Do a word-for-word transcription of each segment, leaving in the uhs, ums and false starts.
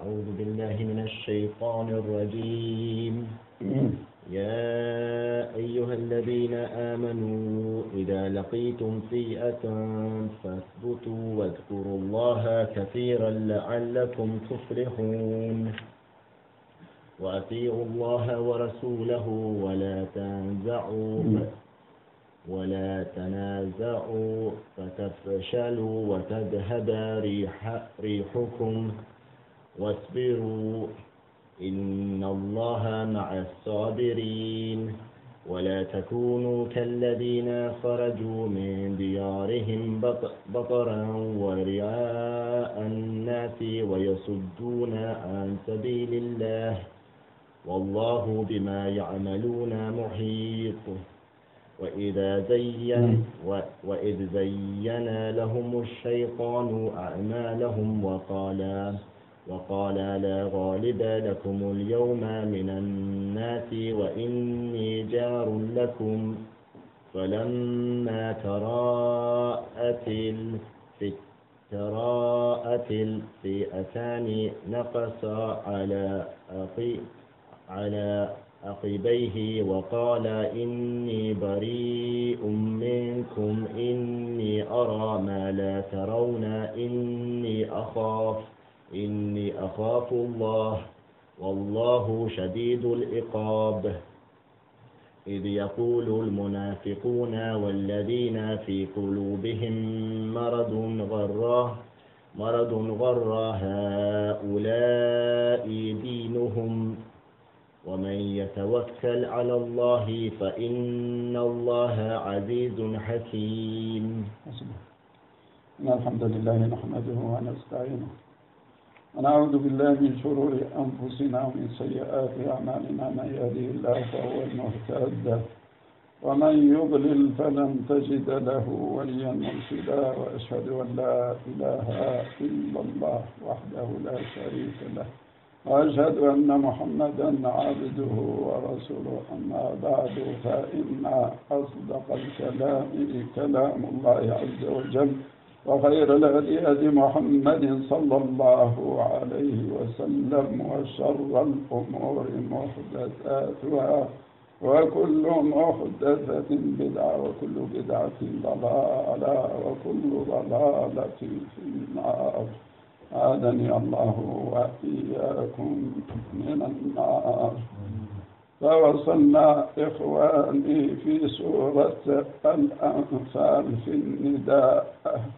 أعوذ بالله من الشيطان الرجيم. يا أيها الذين آمنوا إذا لقيتم فئة فاثبتوا واذكروا الله كثيرا لعلكم تفلحون. وأطيعوا الله ورسوله ولا تنازعوا ولا تنازعوا فتفشلوا وتذهب ريح ريحكم واصبروا إن الله مع الصابرين. ولا تكونوا كالذين خرجوا من ديارهم بطرا ورئاء الناس ويصدون عن سبيل الله والله بما يعملون محيط. وإذا زين وإذ زين لهم الشيطان أعمالهم وقال وقال لا غالب لكم اليوم من الناس وإني جار لكم فلما تراءت تراءت الفئتان نقص على أخي على عقبيه وقال إني بريء منكم إني أرى ما لا ترون إني أخاف إني أخاف الله والله شديد العقاب. إذ يقول المنافقون والذين في قلوبهم مرض غر مرض غر هؤلاء دينهم ومن يتوكل على الله فإن الله عزيز حكيم. إن الحمد لله نحمده ونستعينه ونعوذ بالله من شرور أنفسنا ومن سيئات أعمالنا. من يهده الله فهو المهتد ومن يضلل فلن تجد له وليا مرشدا. وأشهد أن لا إله إلا الله وحده لا شريك له وأشهد أن محمدا عبده ورسوله. أما بعد فإن أصدق الكلام كلام الله عز وجل وخير الهدي هدي محمد صلى الله عليه وسلم وشر الأمور محدثاتها وكل محدثة بدعة وكل بدعة ضلالة وكل ضلالة في النار. أعاذني الله وإياكم من النار. فوصلنا إخواني في سورة الأنفال في النداء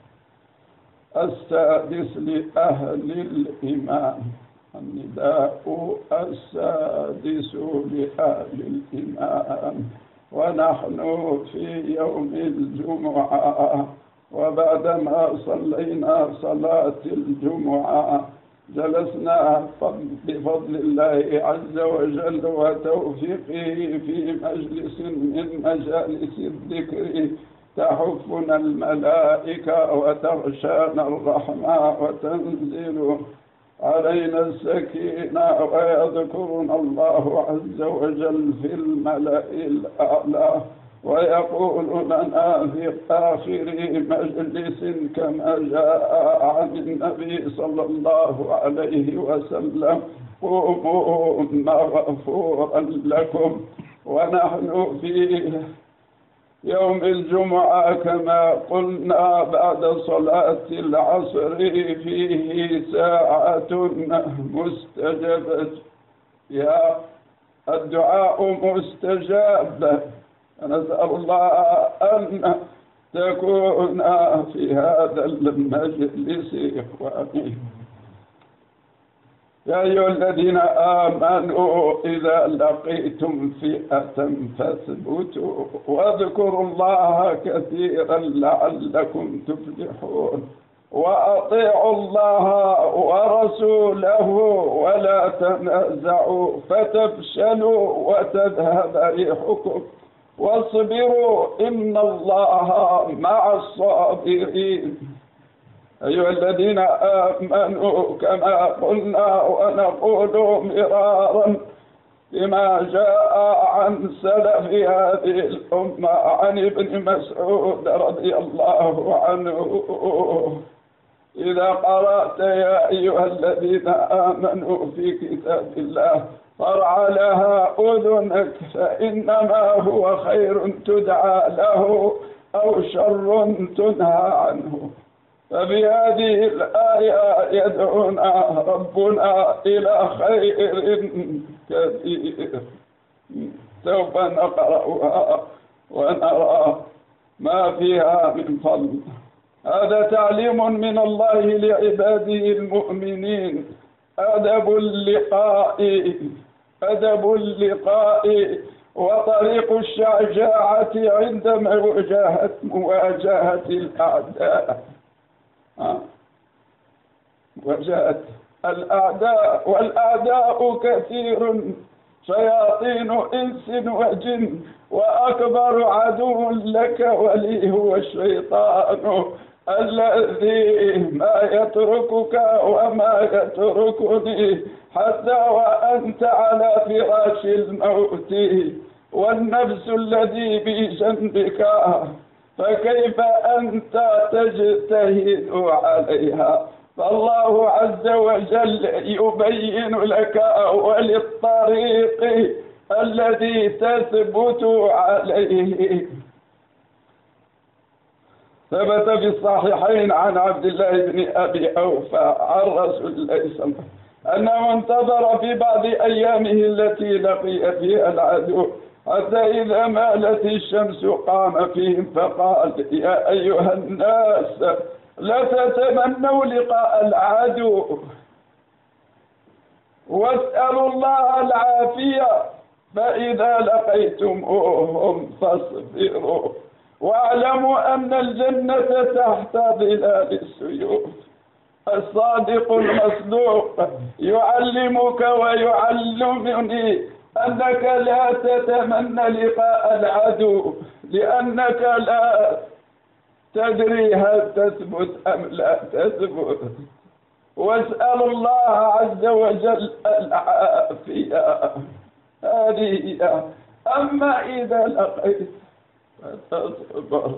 السادس لأهل الإيمان. النداء السادس لأهل الإيمان ونحن في يوم الجمعة. وبعدما صلينا صلاة الجمعة جلسنا بفضل الله عز وجل وتوفيقه في مجلس من مجالس الذكر تحفنا الملائكة وتغشانا الرحمة وتنزل علينا السكينة ويذكرنا الله عز وجل في الملأ الأعلى ويقول لنا في آخر مجلس كما جاء عن النبي صلى الله عليه وسلم قوموا مغفورا لكم. ونحن في يوم الجمعة كما قلنا بعد صلاة العصر فيه ساعة مستجبة. يا الدعاء مستجاب. نسأل الله أن تكون في هذا المجلس إخواني. يا أيها الذين آمنوا إذا لقيتم فئة فاثبتوا واذكروا الله كثيرا لعلكم تفلحون. وأطيعوا الله ورسوله ولا تنازعوا فتفشلوا وتذهب ريحكم واصبروا إن الله مع الصابرين. أيها الذين آمنوا كما قلنا ونقول مرارا لما جاء عن سلف هذه الأمة عن ابن مسعود رضي الله عنه إذا قرأت يا أيها الذين آمنوا في كتاب الله فارع لها أذنك، فإنما هو خير تدعى له أو شر تنهى عنه. فبهذه الآية يدعونا ربنا إلى خير كثير، سوف نقرأها ونرى ما فيها من فضل. هذا تعليم من الله لعباده المؤمنين، أدب اللقاء أدب اللقاء وطريق الشجاعة عند مواجهة مواجهة الأعداء. مواجهة الأعداء، والأعداء كثير، شياطين إنس وجن، وأكبر عدو لك ولي هو الشيطان الذي ما يتركك وما يتركني حتى وأنت على فراش الموت، والنفس الذي بجنبك فكيف أنت تجتهد عليها؟ فالله عز وجل يبين لك وللطريق الذي تثبت عليه. ثبت في الصحيحين عن عبد الله بن أبي أوفى عن رسول الله صلى الله عليه وسلم أنه انتظر في بعض أيامه التي لقي فيها العدو حتى إذا مالت الشمس قام فيهم فقال: يا أيها الناس لا تتمنوا لقاء العدو واسألوا الله العافية، فإذا لقيتموهم فاصبروا واعلموا أن الجنة تحت ظلال السيوف. الصادق المصدوق يعلمك ويعلمني أنك لا تتمنى لقاء العدو، لأنك لا تدري هل تثبت أم لا تثبت. واسأل الله عز وجل العافية، هذه. أما إذا لقيت فتصبر.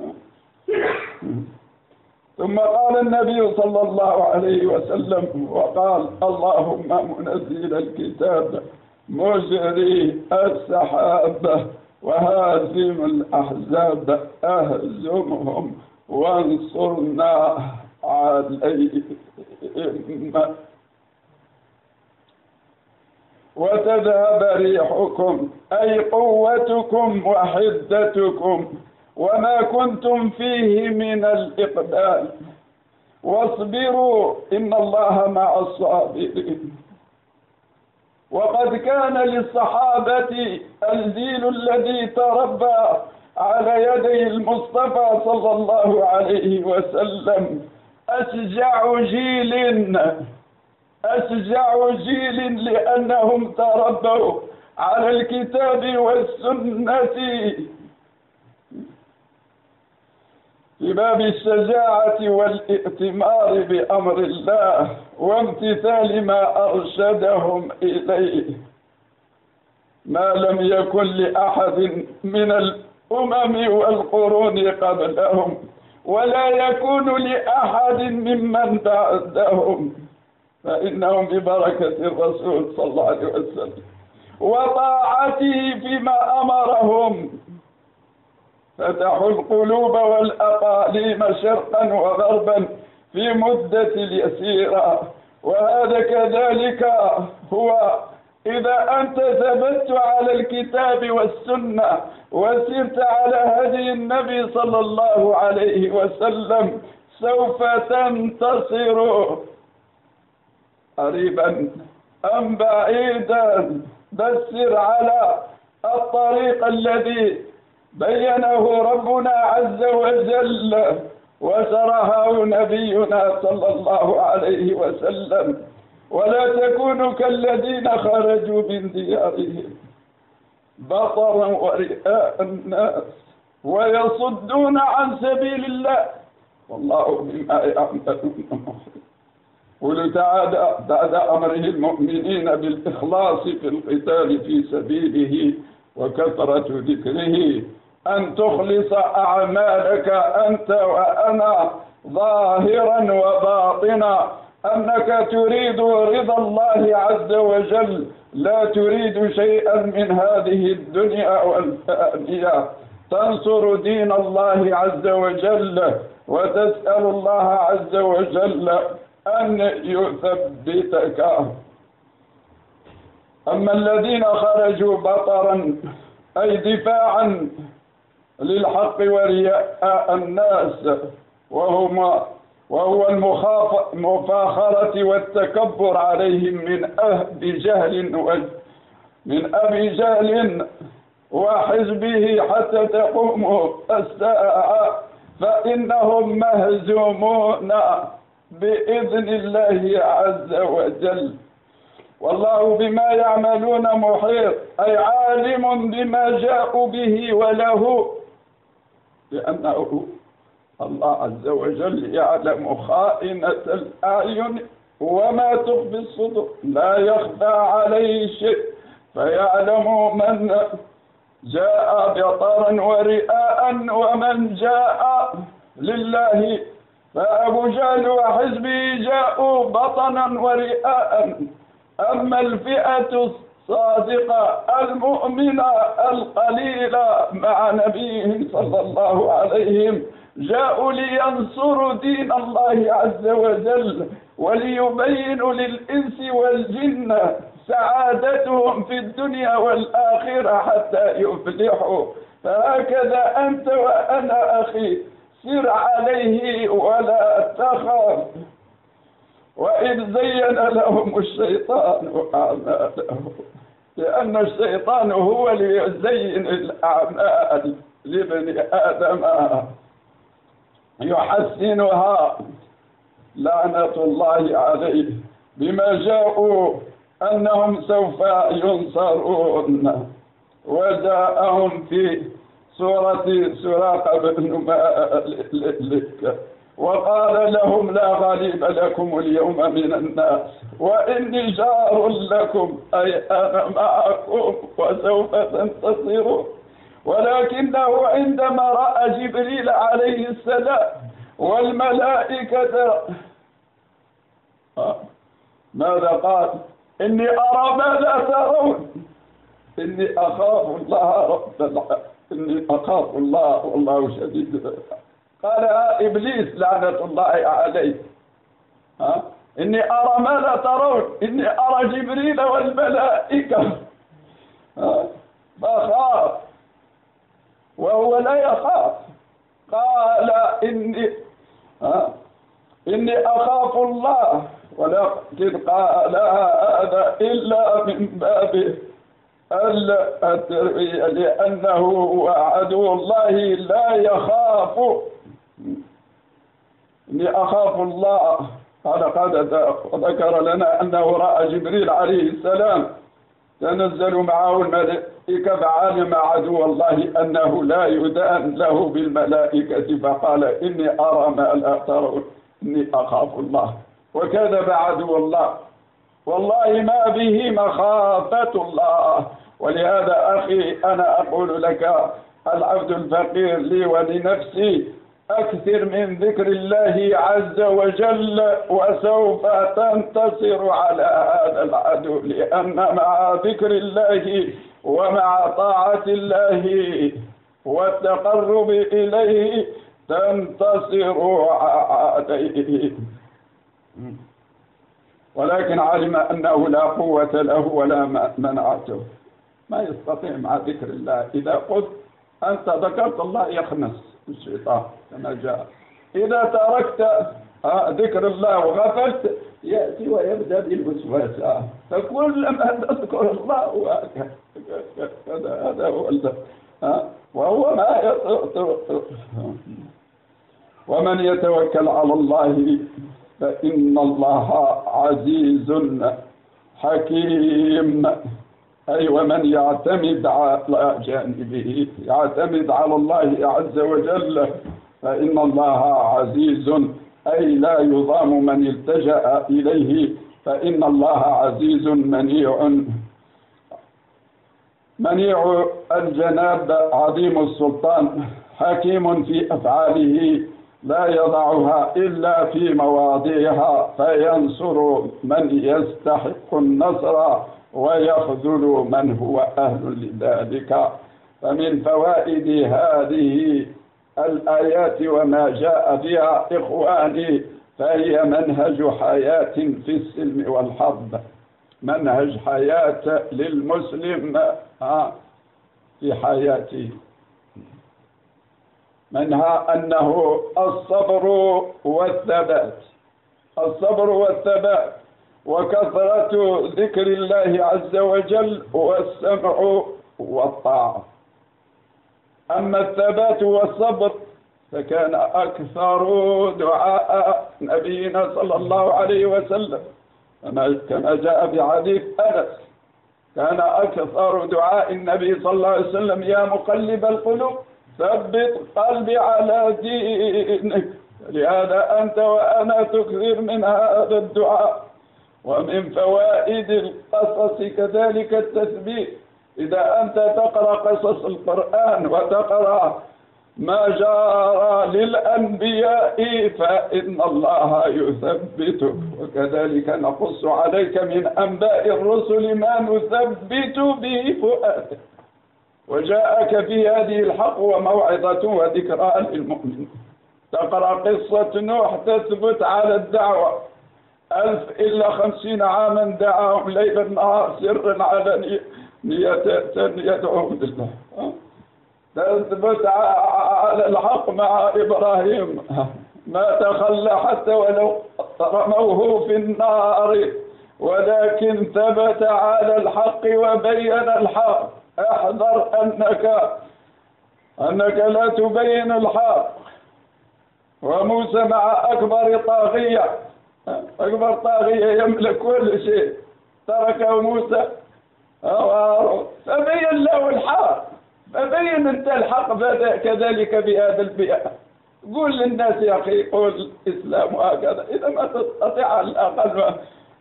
ثم قال النبي صلى الله عليه وسلم وقال: اللهم منزل الكتاب مجري السحاب وهازم الأحزاب أهزمهم وانصرنا عليهم وتذهب ريحكم أي قوتكم وحدتكم وما كنتم فيه من الإقبال، واصبروا إن الله مع الصابرين. وقد كان للصحابة الجيل الذي تربى على يدي المصطفى صلى الله عليه وسلم أشجع جيل أشجع جيل لأنهم تربوا على الكتاب والسنة في باب الشجاعة والائتمار بأمر الله وامتثال ما أرشدهم إليه، ما لم يكن لأحد من الأمم والقرون قبلهم ولا يكون لأحد ممن بعدهم، فإنهم ببركة الرسول صلى الله عليه وسلم وطاعته فيما أمرهم فتحوا القلوب والأقاليم شرقا وغربا في مدة يسيرة. وهذا كذلك هو إذا أنت ثبت على الكتاب والسنة وسرت على هدي النبي صلى الله عليه وسلم سوف تنتصر قريبا أم بعيدا، بس سر على الطريق الذي بينه ربنا عز وجل وشرحه نبينا صلى الله عليه وسلم. ولا تكونوا كالذين خرجوا من ديارهم بطرا ورئاء الناس ويصدون عن سبيل الله والله بما يعملون محيط. قل تعالى بعد أمره المؤمنين بالإخلاص في القتال في سبيله وكثرة ذكره: أن تخلص أعمالك أنت وأنا ظاهرا وباطنا، أنك تريد رضا الله عز وجل، لا تريد شيئا من هذه الدنيا والفانية، تنصر دين الله عز وجل وتسأل الله عز وجل أن يثبتك. أما الذين خرجوا بطرا أي دفاعا للحق ورياء الناس، وهم وهو المفاخرة والتكبر عليهم من أبي جهل من أبي جهل وحزبه حتى تقوم الساعة، فإنهم مهزومون بإذن الله عز وجل. والله بما يعملون محيط، أي عالم بما جاءوا به وله، لأنه الله عز وجل يعلم خائنة الأعين وما تخفي الصدور، لا يخفى عليه شيء، فيعلم من جاء بطرا ورئاء ومن جاء لله. فأبو جهل وحزبه جاءوا بطنا ورئاء، أما الفئة الصادقة المؤمنة القليلة مع نبيهم صلى الله عليه وسلم جاءوا لينصروا دين الله عز وجل وليبينوا للإنس والجن سعادتهم في الدنيا والآخرة حتى يفلحوا. فهكذا أنت وأنا أخي، سر عليه ولا تخف. وإذ زين لهم الشيطان أعمالهم، لأن الشيطان هو ليزين الأعمال لابن آدم يحسنها، لعنة الله عليه، بما جاءوا أنهم سوف ينصرون. وجاءهم في سورة سراقة بن مالك وقال لهم لا غالب لكم اليوم من الناس وإني جار لكم، أي أنا معكم وسوف تنتصرون. ولكنه عندما رأى جبريل عليه السلام والملائكة ماذا قال؟ إني أرى ما لا ترون، إني أخاف الله رب العالمين، إني أخاف الله والله شديد. قال إبليس لعنة الله عليه، ها؟ إني أرى ما لا ترون، إني أرى جبريل والملائكة، فخاف وهو لا يخاف. قال إني ها إني أخاف الله، ولكن قال هذا إلا من باب التربية، لأنه هو عدو الله لا يخاف. إني أخاف الله. قال قد ذكر لنا أنه رأى جبريل عليه السلام تنزل معه الملائكة، فعلم عدو الله أنه لا يدان له بالملائكة، فقال إني أرى ما لا ترون، إني أخاف الله. وكذب عدو الله، والله ما به مخافة الله. ولهذا أخي أنا أقول لك العبد الفقير لي ولنفسي، أكثر من ذكر الله عز وجل وسوف تنتصر على هذا العدو، لأن مع ذكر الله ومع طاعة الله والتقرب إليه تنتصر عليه. ولكن علم أنه لا قوة له ولا منعته، ما يستطيع مع ذكر الله. إذا قلت أنت ذكرت الله يخنس الشيطان كما جاء، إذا تركت ذكر الله وغفلت يأتي ويبدأ بالوسواس، فكلما تذكر الله هذا هذا هو وهو ما يطلق. ومن يتوكل على الله فإن الله عزيز حكيم، أي ومن يعتمد على جانبه، يعتمد على الله عز وجل، فإن الله عزيز، أي لا يضام من التجأ إليه، فإن الله عزيز منيع. منيع الجناب عظيم السلطان حكيم في أفعاله لا يضعها إلا في مواضعها فينصر من يستحق النصر ويخذل من هو أهل لذلك. فمن فوائد هذه الآيات وما جاء بها إخواني فهي منهج حياة في السلم والحرب، منهج حياة للمسلم في حياته، منها أنه الصبر والثبات، الصبر والثبات وكثرة ذكر الله عز وجل والسمع والطاعة. أما الثبات والصبر فكان أكثر دعاء نبينا صلى الله عليه وسلم كما جاء في حديث أنس، كان أكثر دعاء النبي صلى الله عليه وسلم يا مقلب القلوب ثبت قلبي على دينك. لهذا أنت وأنا تكثر من هذا الدعاء. ومن فوائد القصص كذلك التثبيت، إذا أنت تقرأ قصص القرآن وتقرأ ما جرى للأنبياء فإن الله يثبتك، وكذلك نقص عليك من أنباء الرسل ما نثبت به فؤادك، وجاءك في هذه الحق وموعظة وذكرى للمؤمنين. تقرأ قصة نوح تثبت على الدعوة، ألف إلا خمسين عاما دعاهم ليلا نهار سرا على نية يدعوهم لله. تثبت على الحق مع إبراهيم ما تخلى حتى ولو رموه في النار ولكن ثبت على الحق وبين الحق. احذر أنك أنك لا تبين الحق. وموسى مع أكبر طاغية، أكبر طاغية يملك كل شيء، تركه موسى فبين له الحق، فبين أنت الحق كذلك بهذا البيئة. قول للناس يا أخي قول الإسلام وهكذا، إذا ما تستطيع على الأقل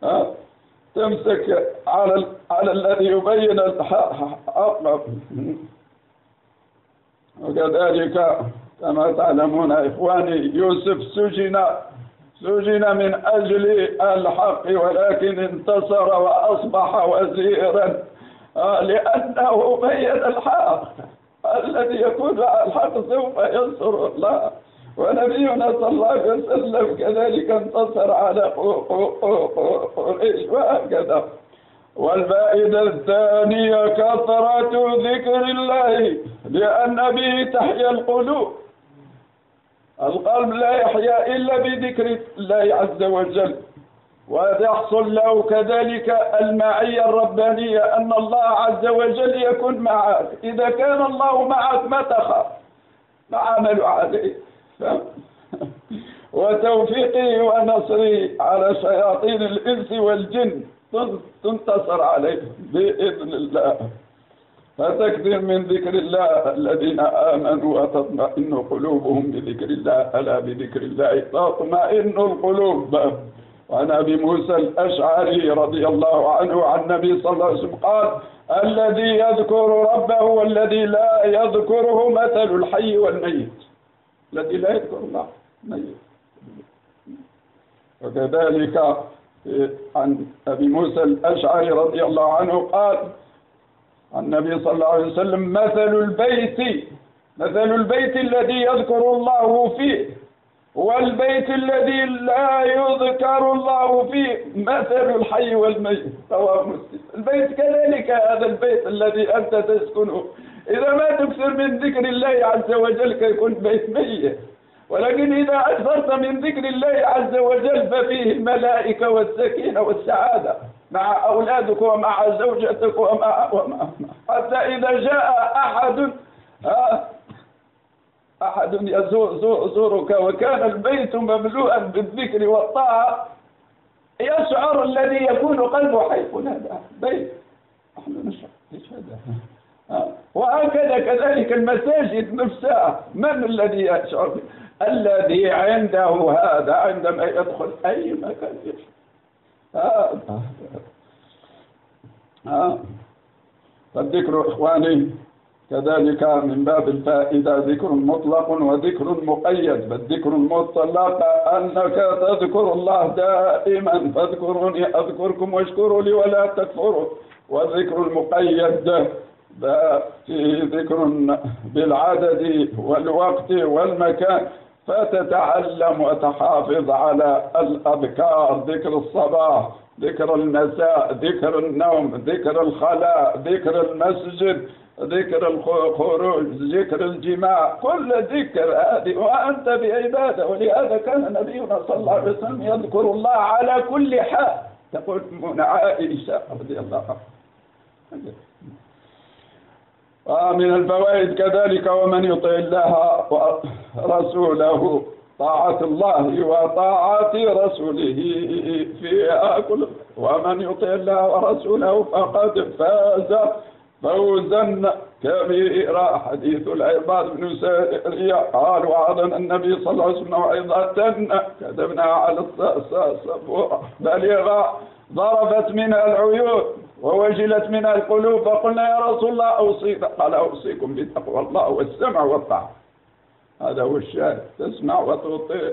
تمسك على على الذي يبين الحق. وكذلك كما تعلمون إخواني يوسف سجن سجن من أجل الحق ولكن انتصر وأصبح وزيرا لأنه بين الحق. الذي يكون على الحق سوف ينصر الله. ونبينا صلى الله عليه وسلم كذلك انتصر على قريش وهكذا. والفائدة الثانية كثرة ذكر الله لأن به تحيا القلوب. القلب لا يحيا إلا بذكر الله عز وجل، ويحصل له كذلك المعية الربانية أن الله عز وجل يكون معك. إذا كان الله معك ما تخاف، ما عملوا عليه وتوفيقه ونصره على شياطين الإنس والجن تنتصر عليه بإذن الله. فتكثر من ذكر الله الذين آمنوا وتطمئن قلوبهم بذكر الله، ألا بذكر الله تطمئن القلوب. وعن أبي موسى الأشعري رضي الله عنه عن النبي صلى الله عليه وسلم قال الذي يذكر ربه والذي لا يذكره مثل الحي والميت. الذي لا يذكر الله ميت. وكذلك عن أبي موسى الأشعري رضي الله عنه قال عن النبي صلى الله عليه وسلم مثل البيت مثل البيت الذي يذكر الله فيه والبيت الذي لا يذكر الله فيه مثل الحي والميت. رواه مسلم. البيت كذلك هذا البيت الذي أنت تسكنه إذا ما تكثر من ذكر الله عز وجل كيكون بيت ميت، ولكن إذا أكثرت من ذكر الله عز وجل ففيه الملائكة والسكينة والسعادة مع أولادك ومع زوجتك ومع, ومع حتى إذا جاء أحد أحد يزورك وكان البيت مملوءا بالذكر والطاعة يشعر الذي يكون قلبه حيكون هذا بيت. نحن نشعر ليش هذا. وهكذا كذلك المساجد نفسها، من الذي يشعر به؟ الذي عنده هذا عندما يدخل أي مكان يشعر. آه. آه. فالذكر إخواني كذلك من باب الفائدة ذكر مطلق وذكر مقيد. فالذكر المطلق أنك تذكر الله دائما، فاذكروني أذكركم واشكروا لي ولا تكفروا. والذكر المقيد في ذكر بالعدد والوقت والمكان، فتتعلم وتحافظ على الأذكار، ذكر الصباح، ذكر المساء، ذكر النوم، ذكر الخلاء، ذكر المسجد، ذكر الخروج، ذكر الجماع، كل ذكر هذه وأنت بعبادة. ولهذا كان نبينا صلى الله عليه وسلم يذكر الله على كل حال. تقول من عائشة رضي الله عنها. ومن الفوائد كذلك ومن يطع الله ورسوله طاعة الله وطاعة رسوله فيها كل. ومن يطع الله ورسوله فقد فاز فوزا كبيرا. حديث العباد بن سارية قال وعظنا النبي صلى الله عليه وسلم وعظة كتبنا على الصفوة بلغة ضربت منها العيون ووجلت منها القلوب، فقلنا يا رسول الله أوصينا، قال أوصيكم بتقوى الله والسمع والطاعة. هذا هو الشاهد، تسمع وتطيع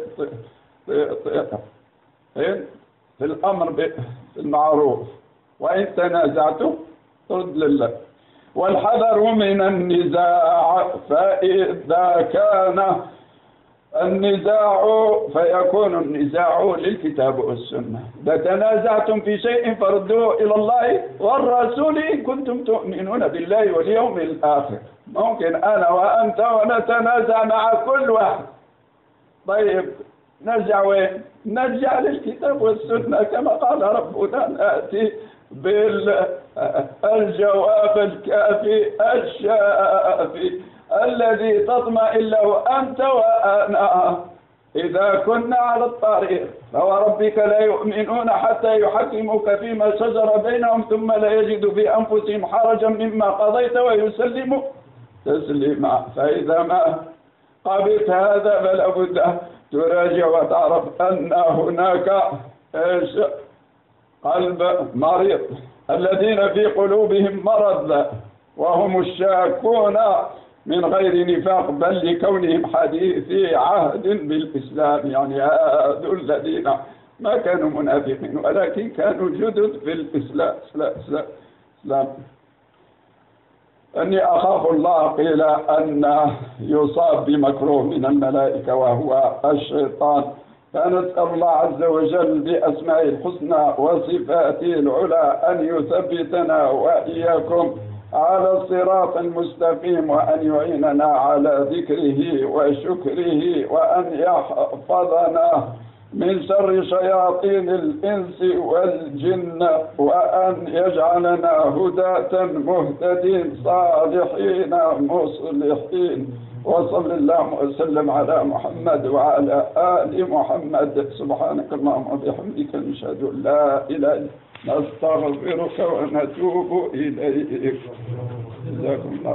في الأمر بالمعروف، وإن تنازعتم ترد لله. والحذر من النزاع، فإذا كان النزاع فيكون النزاع للكتاب والسنة. إذا تنازعتم في شيء فردوه إلى الله والرسول إن كنتم تؤمنون بالله واليوم الآخر. ممكن أنا وأنت ونتنازع مع كل واحد، طيب نرجع وين؟ نرجع للكتاب والسنة كما قال ربنا، نأتي بالجواب الكافي الشافي الذي تطمئن له أنت وأنا إذا كنا على الطريق. فوربك لا يؤمنون حتى يحكموك فيما شجر بينهم ثم لا يجدوا في أنفسهم حرجا مما قضيت ويسلموا تسليما. فإذا ما قبلت هذا فلا بد تراجع وتعرف أن هناك إيش قلب مريض، الذين في قلوبهم مرض وهم الشاكون من غير نفاق بل لكونهم حديثي عهد بالإسلام. يعني هؤلاء الذين ما كانوا منافقين ولكن كانوا جدد في الإسلام. إسلام. أني أخاف الله قيل أن يصاب بمكروه من الملائكة وهو الشيطان، فنسأل الله عز وجل بأسمائه الحسنى وصفاته العلى أن يثبتنا وإياكم على الصراط المستقيم، وأن يعيننا على ذكره وشكره، وأن يحفظنا من شر شياطين الإنس والجن، وأن يجعلنا هداة مهتدين صالحين مصلحين. وصل اللهم وسلم على محمد وعلى آل محمد. سبحانك اللهم وبحمدك نشهد أن لا إله إلا أنت نستغفرك ونتوب إليك. جزاكم الله.